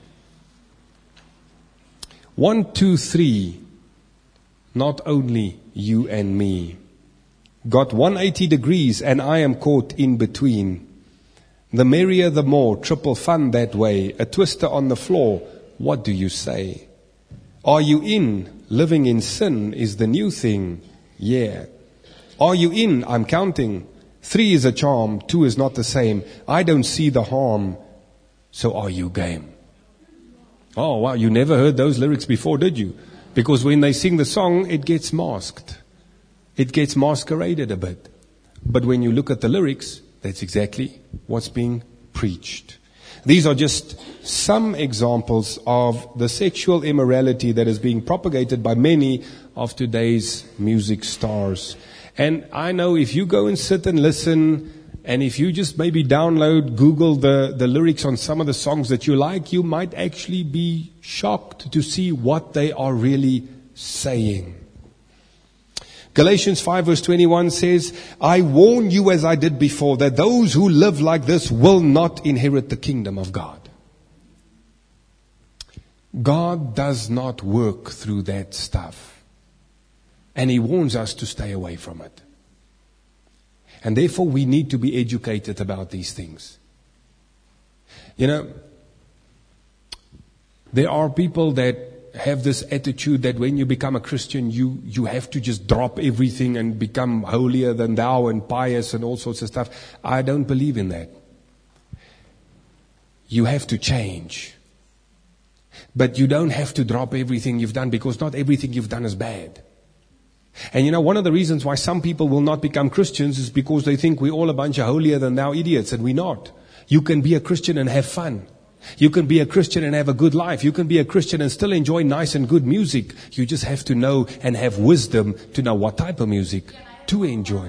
One, two, three. Not only you and me. Got one hundred eighty degrees and I am caught in between. The merrier the more, triple fun that way. A twister on the floor, what do you say? Are you in? Living in sin is the new thing. Yeah. Are you in? I'm counting. Three is a charm, two is not the same. I don't see the harm. So are you game? Oh wow, you never heard those lyrics before, did you? Because when they sing the song, it gets masked. It gets masqueraded a bit. But when you look at the lyrics, that's exactly what's being preached. These are just some examples of the sexual immorality that is being propagated by many of today's music stars. And I know if you go and sit and listen, and if you just maybe download, Google the, the lyrics on some of the songs that you like, you might actually be shocked to see what they are really saying. Galatians five verse twenty-one says, I warn you as I did before, that those who live like this will not inherit the kingdom of God. God does not work through that stuff. And He warns us to stay away from it. And therefore we need to be educated about these things. You know, there are people that have this attitude that when you become a Christian, you, you have to just drop everything and become holier than thou and pious and all sorts of stuff. I don't believe in that. You have to change. But you don't have to drop everything you've done, because not everything you've done is bad. And you know, one of the reasons why some people will not become Christians is because they think we're all a bunch of holier than thou idiots, and we're not. You can be a Christian and have fun. You can be a Christian and have a good life. You can be a Christian and still enjoy nice and good music. You just have to know and have wisdom to know what type of music to enjoy.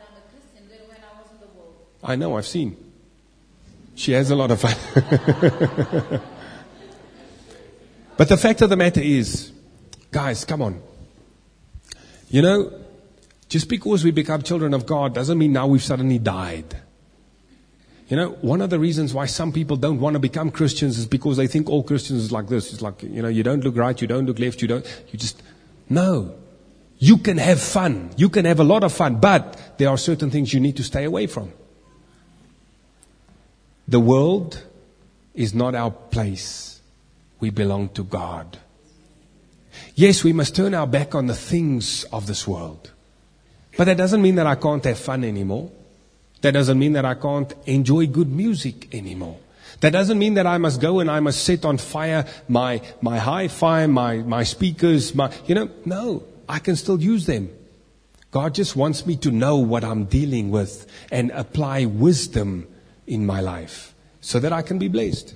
I know, I've seen. She has a lot of fun. But the fact of the matter is, guys, come on. You know, just because we become children of God doesn't mean now we've suddenly died. You know, one of the reasons why some people don't want to become Christians is because they think all Christians is like this. It's like, you know, you don't look right, you don't look left, you don't, you just, no. You can have fun. You can have a lot of fun, but there are certain things you need to stay away from. The world is not our place. We belong to God. Yes, we must turn our back on the things of this world. But that doesn't mean that I can't have fun anymore. That doesn't mean that I can't enjoy good music anymore. That doesn't mean that I must go and I must set on fire my, my hi-fi, my, my speakers, my, you know, no, I can still use them. God just wants me to know what I'm dealing with and apply wisdom in my life so that I can be blessed.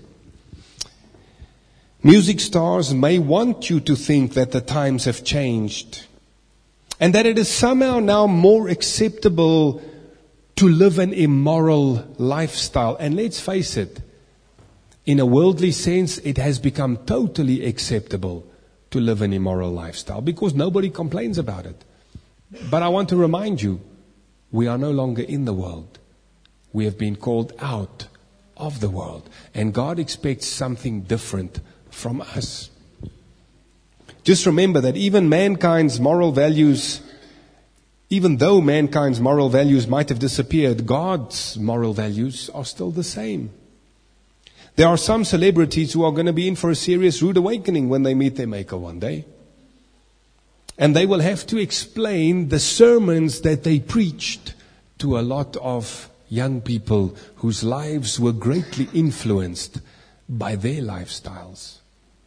Music stars may want you to think that the times have changed and that it is somehow now more acceptable to live an immoral lifestyle. And let's face it, in a worldly sense, it has become totally acceptable to live an immoral lifestyle because nobody complains about it. But I want to remind you, we are no longer in the world. We have been called out of the world. And God expects something different from us. Just remember that even mankind's moral values, even though mankind's moral values might have disappeared, God's moral values are still the same. There are some celebrities who are going to be in for a serious rude awakening when they meet their Maker one day. And they will have to explain the sermons that they preached to a lot of young people whose lives were greatly influenced by their lifestyles.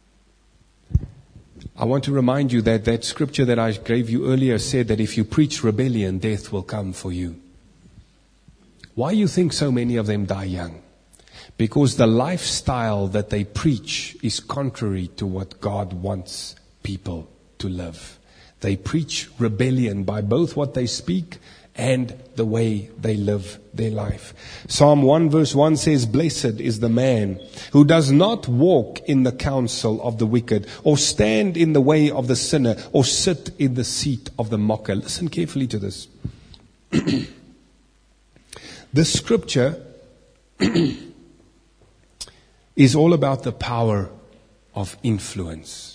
I want to remind you that that scripture that I gave you earlier said that if you preach rebellion, death will come for you. Why do you think so many of them die young? Because the lifestyle that they preach is contrary to what God wants people to live. They preach rebellion by both what they speak and the way they live their life. Psalm one verse one says, "Blessed is the man who does not walk in the counsel of the wicked, or stand in the way of the sinner, or sit in the seat of the mocker." Listen carefully to this. This scripture is all about the power of influence.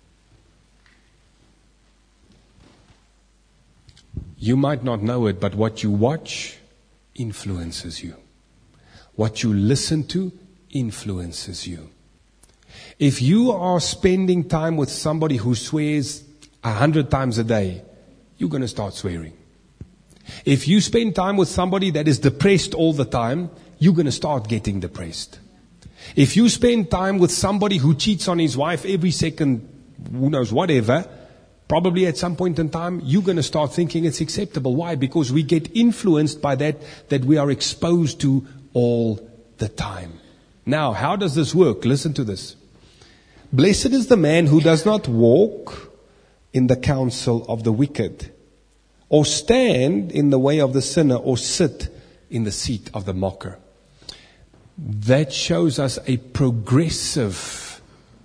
You might not know it, but what you watch influences you. What you listen to influences you. If you are spending time with somebody who swears a hundred times a day, you're going to start swearing. If you spend time with somebody that is depressed all the time, you're going to start getting depressed. If you spend time with somebody who cheats on his wife every second, who knows, whatever, probably at some point in time, you're going to start thinking it's acceptable. Why? Because we get influenced by that that we are exposed to all the time. Now, how does this work? Listen to this. Blessed is the man who does not walk in the counsel of the wicked, or stand in the way of the sinner, or sit in the seat of the mocker. That shows us a progressive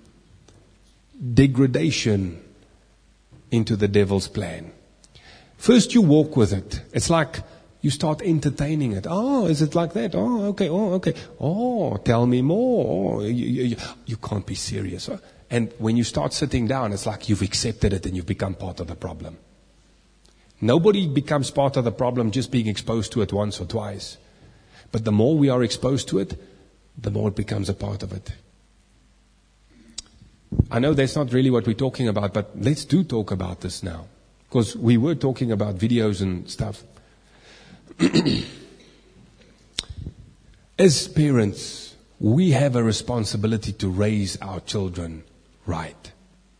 degradation into the devil's plan. First you walk with it. It's like you start entertaining it. Oh, is it like that? Oh, okay. Oh, okay. Oh, tell me more. Oh, you, you, you can't be serious. And when you start sitting down, it's like you've accepted it and you've become part of the problem. Nobody becomes part of the problem just being exposed to it once or twice. But the more we are exposed to it, the more it becomes a part of it. I know that's not really what we're talking about, but let's do talk about this now. Because we were talking about videos and stuff. As parents, we have a responsibility to raise our children right.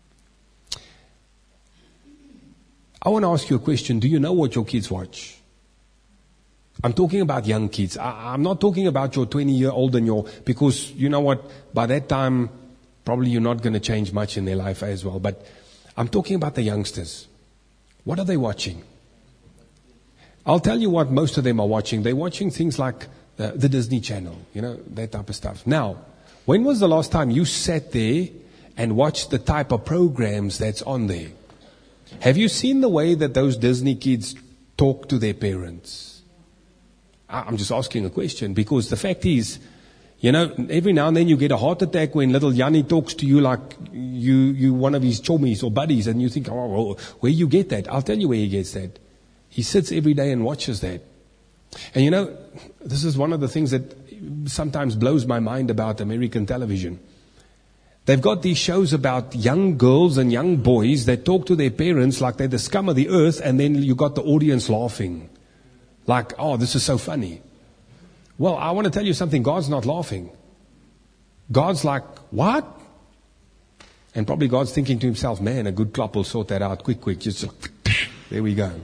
I want to ask you a question. Do you know what your kids watch? I'm talking about young kids. I, I'm not talking about your twenty-year-old and your, because you know what, by that time, probably you're not going to change much in their life as well. But I'm talking about the youngsters. What are they watching? I'll tell you what most of them are watching. They're watching things like uh, the Disney Channel, you know, that type of stuff. Now, when was the last time you sat there and watched the type of programs that's on there? Have you seen the way that those Disney kids talk to their parents? I'm just asking a question, because the fact is, you know, every now and then you get a heart attack when little Yanni talks to you like you, you one of his chommies or buddies, and you think, oh, well, where you get that? I'll tell you where he gets that. He sits every day and watches that. And you know, this is one of the things that sometimes blows my mind about American television. They've got these shows about young girls and young boys that talk to their parents like they're the scum of the earth, and then you got the audience laughing. Like, oh, this is so funny. Well, I want to tell you something. God's not laughing. God's like, what? And probably God's thinking to himself, man, a good clop will sort that out quick, quick. Just there we go.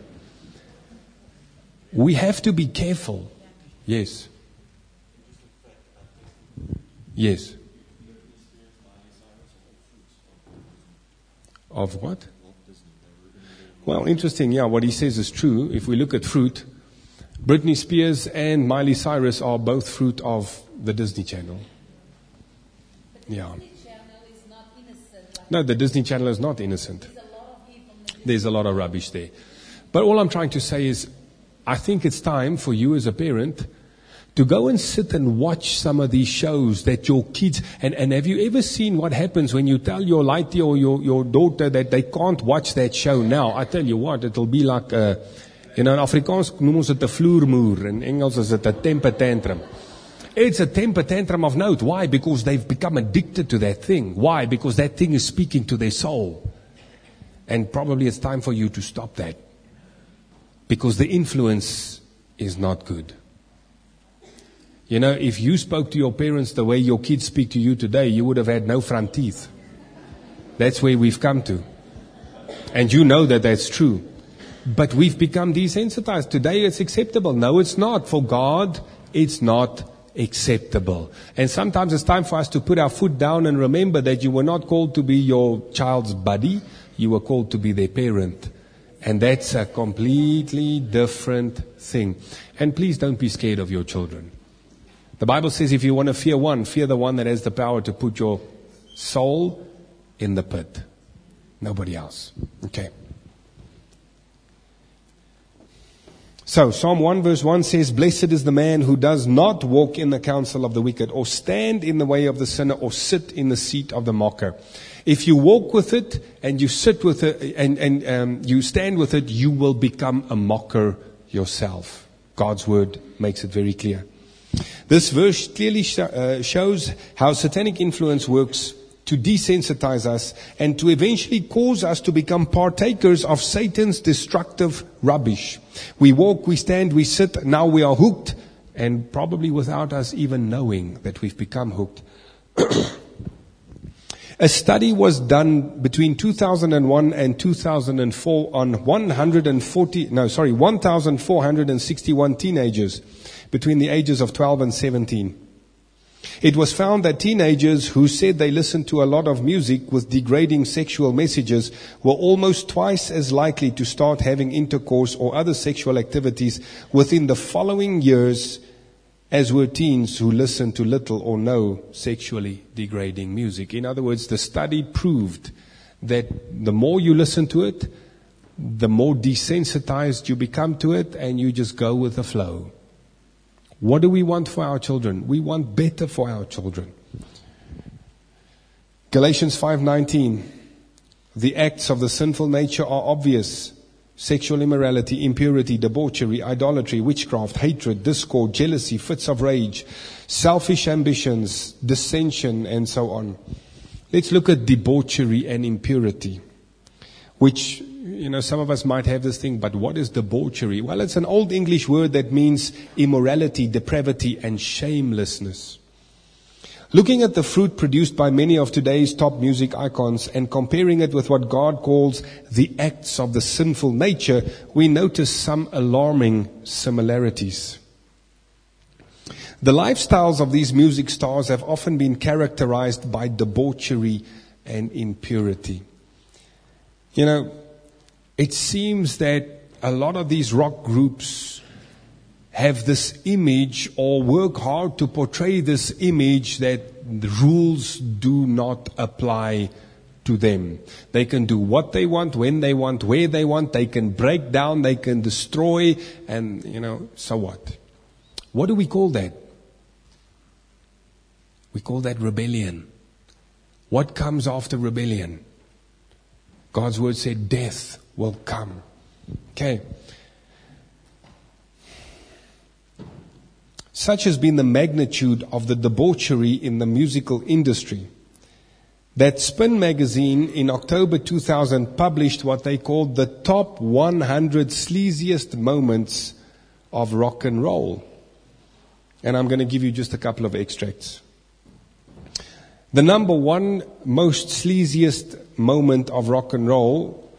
We have to be careful. Yes. Yes. Of what? Well, interesting. Yeah, what he says is true. If we look at fruit, Britney Spears and Miley Cyrus are both fruit of the Disney Channel. Yeah. No, the Disney Channel is not innocent. There's a lot of rubbish there. But all I'm trying to say is, I think it's time for you as a parent to go and sit and watch some of these shows that your kids, and, and have you ever seen what happens when you tell your laity or your, your daughter that they can't watch that show now? I tell you what, it'll be like a, you know, in Afrikaans noem ons dit 'n vloermoer. In Engels is it a temper tantrum. It's a temper tantrum of note. Why? Because they've become addicted to that thing. Why? Because that thing is speaking to their soul. And probably it's time for you to stop that. Because the influence is not good. You know, if you spoke to your parents the way your kids speak to you today, you would have had no front teeth. That's where we've come to. And you know that that's true. But we've become desensitized. Today it's acceptable. No, it's not. For God, it's not acceptable. And sometimes it's time for us to put our foot down and remember that you were not called to be your child's buddy. You were called to be their parent. And that's a completely different thing. And please don't be scared of your children. The Bible says if you want to fear one, fear the one that has the power to put your soul in the pit. Nobody else. Okay. So, Psalm one verse one says, blessed is the man who does not walk in the counsel of the wicked, or stand in the way of the sinner, or sit in the seat of the mocker. If you walk with it, and you sit with it, and, and um, you stand with it, you will become a mocker yourself. God's word makes it very clear. This verse clearly sh- uh, shows how satanic influence works to desensitize us and to eventually cause us to become partakers of Satan's destructive rubbish. We walk, we stand, we sit, now we are hooked, and probably without us even knowing that we've become hooked. A study was done between two thousand one and two thousand four on one hundred forty, no, sorry, one thousand four hundred sixty-one teenagers between the ages of twelve and seventeen. It was found that teenagers who said they listened to a lot of music with degrading sexual messages were almost twice as likely to start having intercourse or other sexual activities within the following years as were teens who listened to little or no sexually degrading music. In other words, the study proved that the more you listen to it, the more desensitized you become to it, and you just go with the flow. What do we want for our children? We want better for our children. Galatians five nineteen. The acts of the sinful nature are obvious. Sexual immorality, impurity, debauchery, idolatry, witchcraft, hatred, discord, jealousy, fits of rage, selfish ambitions, dissension, and so on. Let's look at debauchery and impurity, which, you know, some of us might have this thing, but what is debauchery? Well, it's an old English word that means immorality, depravity, and shamelessness. Looking at the fruit produced by many of today's top music icons and comparing it with what God calls the acts of the sinful nature, we notice some alarming similarities. The lifestyles of these music stars have often been characterized by debauchery and impurity. You know, it seems that a lot of these rock groups have this image or work hard to portray this image that the rules do not apply to them. They can do what they want, when they want, where they want. They can break down, they can destroy, and, you know, so what? What do we call that? We call that rebellion. What comes after rebellion? God's word said death will come. Okay. Such has been the magnitude of the debauchery in the musical industry that Spin magazine in October two thousand published what they called the top one hundred sleaziest moments of rock and roll. And I'm going to give you just a couple of extracts. The number one most sleaziest moment of rock and roll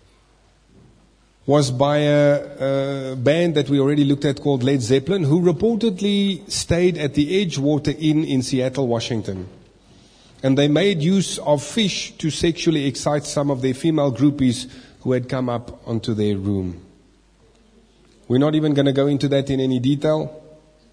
was by a, a band that we already looked at called Led Zeppelin, who reportedly stayed at the Edgewater Inn in Seattle, Washington. And they made use of fish to sexually excite some of their female groupies who had come up onto their room. We're not even going to go into that in any detail.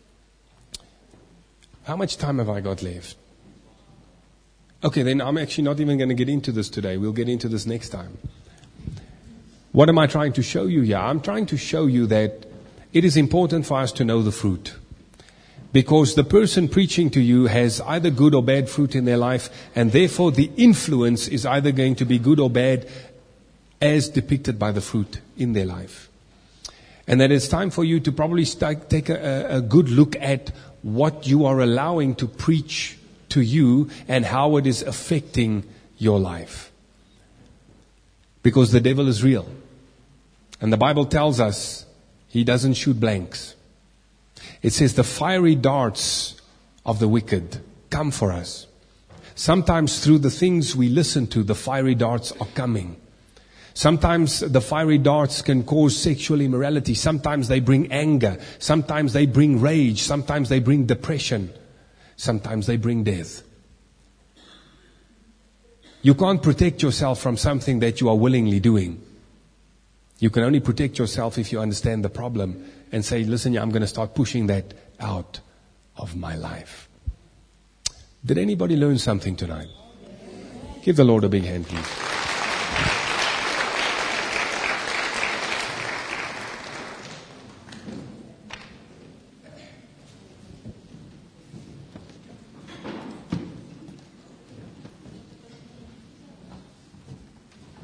How much time have I got left? Okay, then I'm actually not even going to get into this today. We'll get into this next time. What am I trying to show you here? I'm trying to show you that it is important for us to know the fruit. Because the person preaching to you has either good or bad fruit in their life, and therefore the influence is either going to be good or bad as depicted by the fruit in their life. And that it's time for you to probably start, take a, a good look at what you are allowing to preach to you and how it is affecting your life. Because the devil is real. And the Bible tells us he doesn't shoot blanks. It says the fiery darts of the wicked come for us. Sometimes through the things we listen to, the fiery darts are coming. Sometimes the fiery darts can cause sexual immorality. Sometimes they bring anger. Sometimes they bring rage. Sometimes they bring depression. Sometimes they bring death. You can't protect yourself from something that you are willingly doing. You can only protect yourself if you understand the problem and say, listen, I'm going to start pushing that out of my life. Did anybody learn something tonight? Give the Lord a big hand, please.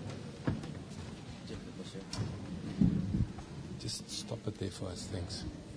Just stop it there for us. Thanks.